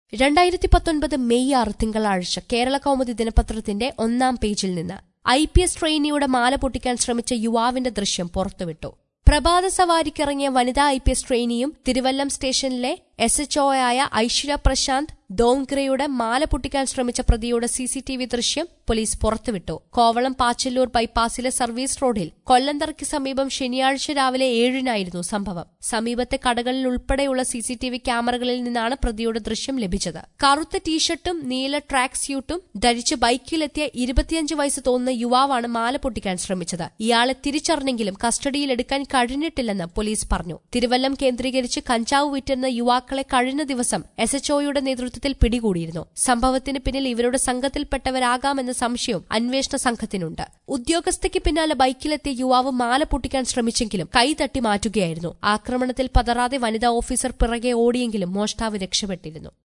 2019 May 6 തിങ്കളാഴ്ച കേരള കൗമുദി ദിനപത്രത്തിന്റെ ഒന്നാം പേജിൽ നിന്ന് IPS ട്രെയിനിയുടെ മാല പൊട്ടിക്കാൻ ശ്രമിച്ച യുവാവിന്റെ ദൃശ്യം പുറത്തുവിട്ടു. പ്രഭാത സവാരിക്കിറങ്ങിയ വനിതാ IPS ട്രെയിനിയും തിരുവല്ലം സ്റ്റേഷനിലെ SHOയായ ഐശ്വര്യ പ്രശാന്ത് ഡോങ്ക്രയുടെ മാല പൊട്ടിക്കാൻ ശ്രമിച്ച പ്രതിയുടെ CCTV ദൃശ്യം പോലീസ് പുറത്തുവിട്ടു. കോവളം പാച്ചല്ലൂർ ബൈപ്പാസിലെ സർവീസ് റോഡിൽ കൊല്ലന്തറയ്ക്ക് സമീപം ശനിയാഴ്ച രാവിലെ 7-നായിരുന്നു സംഭവം. സമീപത്തെ കടകളിൽ ഉൾപ്പെടെയുള്ള CCTV ക്യാമറകളിൽ നിന്നാണ് പ്രതിയുടെ ദൃശ്യം ലഭിച്ചത്. കറുത്ത ടീഷർട്ടും നീല ട്രാക്ക് സ്യൂട്ടും ധരിച്ച് ബൈക്കിലെത്തിയ 25 വയസ്സ് തോന്നുന്ന യുവാവാണ് മാല പൊട്ടിക്കാൻ ശ്രമിച്ചത്. ഇയാളെ തിരിച്ചറിഞ്ഞെങ്കിലും കസ്റ്റഡിയിലെടുക്കാൻ കഴിഞ്ഞിട്ടില്ലെന്ന് പോലീസ് പറഞ്ഞു. തിരുവല്ലം കേന്ദ്രീകരിച്ച് കഞ്ചാവ് വിറ്റിരുന്ന യുവാക്കളെ കഴിഞ്ഞ ദിവസം SHOയുടെ നേതൃത്വത്തിൽ പിടികൂടിയിരുന്നു. സംഭവത്തിന് പിന്നിൽ ഇവരുടെ സംഘത്തിൽപ്പെട്ടവരാകാമെന്ന സംശയവും അന്വേഷണ സംഘത്തിനുണ്ട്. ഉദ്യോഗസ്ഥയ്ക്ക് പിന്നാലെ ബൈക്കിലെത്തിയ യുവാവ് മാല പൊട്ടിക്കാൻ ശ്രമിച്ചെങ്കിലും കൈ തട്ടി മാറ്റുകയായിരുന്നു. ആക്രമണത്തിൽ പതറാതെ വനിതാ ഓഫീസർ പിറകെ ഓടിയെങ്കിലും മോഷ്ടാവ് രക്ഷപ്പെട്ടിരുന്നു.